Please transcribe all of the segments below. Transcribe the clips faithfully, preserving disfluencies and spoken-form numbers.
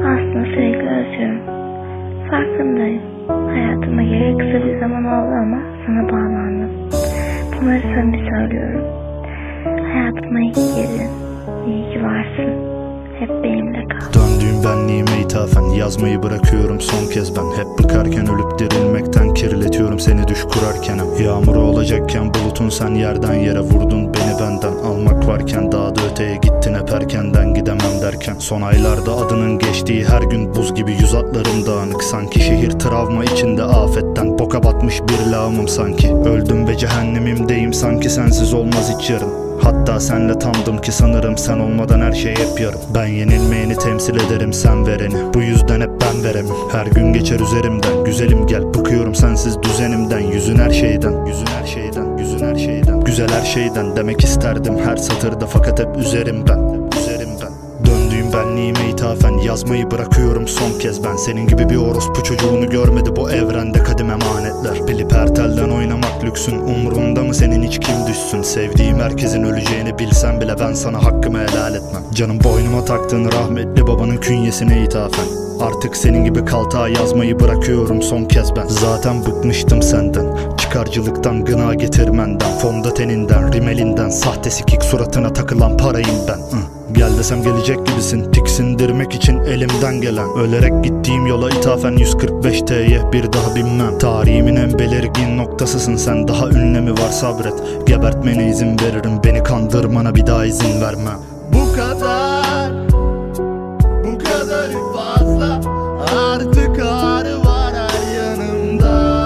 Aslında sürekli özlüyorum. Farkındayım. Hayatıma gerek kısa bir zaman oldu ama sana bağlandım. Bunları samimi söylüyorum. Hayatıma iyi ki girdin. İyi ki varsın. Hep benimle kal. Döndüğüm benliğime ithafen yazmayı bırakıyorum son kez ben. Hep bıkarken ölüp dirilmekten kirletiyorum seni düş kurarken. Yağmuru olacakken bulutun sen yerden yere vurdun beni benden. Almak varken daha da öteye gittin hep erkenden gidemem derken. Son aylarda adının geçtiği her gün buz gibi yüz atlarım dağınık. Sanki şehir travma içinde afetten boka batmış bir lağımım sanki. Öldüm ve cehennemimdeyim sanki sensiz olmaz hiç yarın. Hatta senle tamdım ki sanırım sen olmadan her şey hep yarım. Ben yenilmeyeni temsil ederim sen vereni. Bu yüzden hep ben veremem. Her gün geçer üzerimden. Güzelim gel bıkıyorum sensiz düzenimden. Yüzün her şeyden, yüzün her şeyden, yüzün her şeyden. Güzel her şeyden demek isterdim her satırda fakat hep üzerim ben. Üzerim ben. Döndüğüm benliğime ithafen yazmayı bırakıyorum son kez ben. Senin gibi bir orospu çocuğunu görmedi bu evrende kadim emanetler. Bilip her telden oynamak lüksün. Umrunda mı senin hiç kim düşsün? Sevdiğim herkesin öleceğini bilsem bile ben sana hakkımı helal etmem. Canım boynuma taktığın rahmetli babanın künyesine ithafen. Artık senin gibi kaltağa yazmayı bırakıyorum son kez ben. Zaten bıkmıştım senden, çıkarcılıktan, gına getirmenden, fondöteninden, rimelinden, sahte sikik suratına takılan parayım ben. Hı. Gel desem gelecek gibisin, tiksindirmek için elimden gelen. Ölerek gittiğim yola ithafen yüz kırk beş T'ye bir daha binmem. Tarihimin en belirgin noktasısın sen, daha ünlemi var sabret. Gebertmene izin veririm, beni kandırmana bir daha izin vermem. Bu kadar, bu kadar fazla, artık ağrı var her yanımda.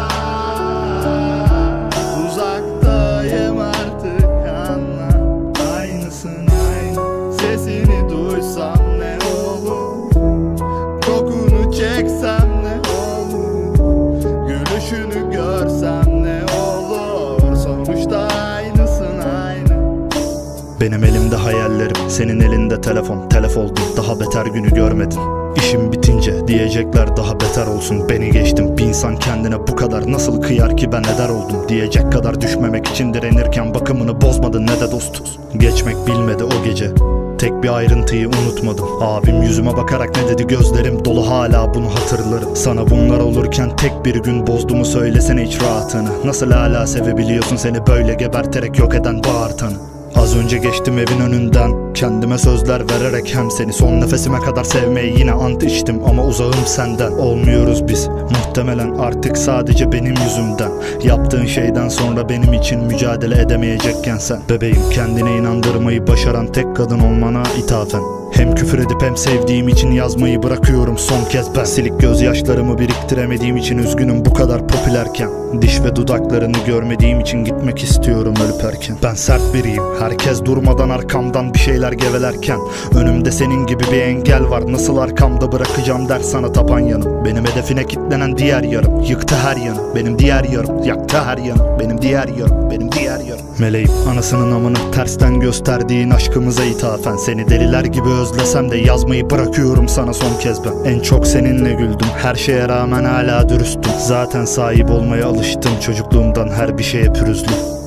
Uzaktayım artık anla, aynısın aynı. Sesini duysam ne olur, kokunu çeksem ne olur, gülüşünü görsem ne olur. Sonuçta aynısın aynı. Benim elimde hayallerim, senin elinde telefon. Telef oldun, daha beter günü görmedin. İşim bitince diyecekler daha beter olsun. Beni geçtim, bir insan kendine bu kadar nasıl kıyar ki ben eder oldum. Diyecek kadar düşmemek için direnirken bakımını bozmadın ne de dostuz. Geçmek bilmedi o gece, tek bir ayrıntıyı unutmadım. Abim yüzüme bakarak ne dedi, gözlerim dolu hala bunu hatırlarım. Sana bunlar olurken tek bir gün bozdu mu söylesene hiç rahatını. Nasıl hala sevebiliyorsun seni böyle geberterek yok eden bağırtanı. Az önce geçtim evin önünden, kendime sözler vererek hem seni son nefesime kadar sevmeyi yine ant içtim ama uzağım senden. Olmuyoruz biz muhtemelen artık sadece benim yüzümden. Yaptığın şeyden sonra benim için mücadele edemeyecekken sen. Bebeğim, kendine inandırmayı başaran tek kadın olmana ithafen. Hem küfür edip hem sevdiğim için yazmayı bırakıyorum son kez ben. Silik gözyaşlarımı biriktiremediğim için üzgünüm bu kadar popülerken. Diş ve dudaklarını görmediğim için gitmek istiyorum ölüp erken. Ben sert biriyim, herkes durmadan arkamdan bir şeyler gevelerken. Önümde senin gibi bir engel var, nasıl arkamda bırakacağım der sana tapan yanım. Benim hedefine kitlenen diğer yarım yıktı her yanı. Benim diğer yarım yaktı her yanı. Benim diğer yarım, benim diğer yarım. Meleğim, anasının amını tersten gösterdiğin aşkımıza ithafen. Seni deliler gibi özlesem de yazmayı bırakıyorum sana son kez ben. En çok seninle güldüm, her şeye rağmen hala dürüstüm. Zaten sahip olmaya alıştım çocukluğumdan her bir şeye pürüzlü.